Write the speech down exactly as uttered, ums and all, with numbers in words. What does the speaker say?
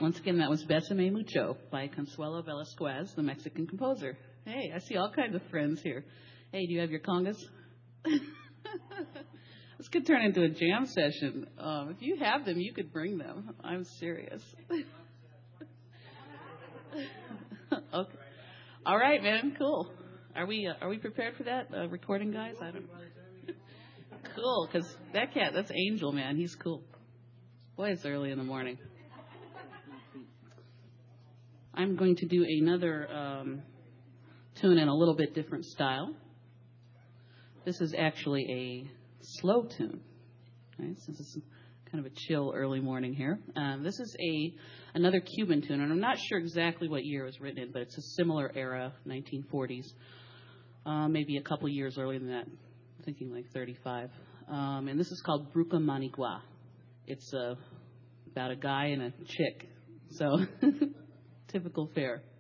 Once again, that was Besame Mucho by Consuelo Velasquez, the Mexican composer. Hey, I see all kinds of friends here. Hey, do you have your congas? This could turn into a jam session. Um, if you have them, you could bring them. I'm serious. Okay. All right, man. Cool. Are we uh, are we prepared for that uh, recording, guys? I don't. Cool, because that cat, that's Angel, man. He's cool. Boy, it's early in the morning. I'm going to do another um, tune in a little bit different style. This is actually a slow tune. Right? Since it's kind of a chill early morning here. Um, this is a another Cuban tune, and I'm not sure exactly what year it was written in, but it's a similar era, nineteen forties. Uh, maybe a couple years earlier than that. I'm thinking like thirty-five. Um, and this is called Bruca Manigua. It's uh, about a guy and a chick. So, typical fare.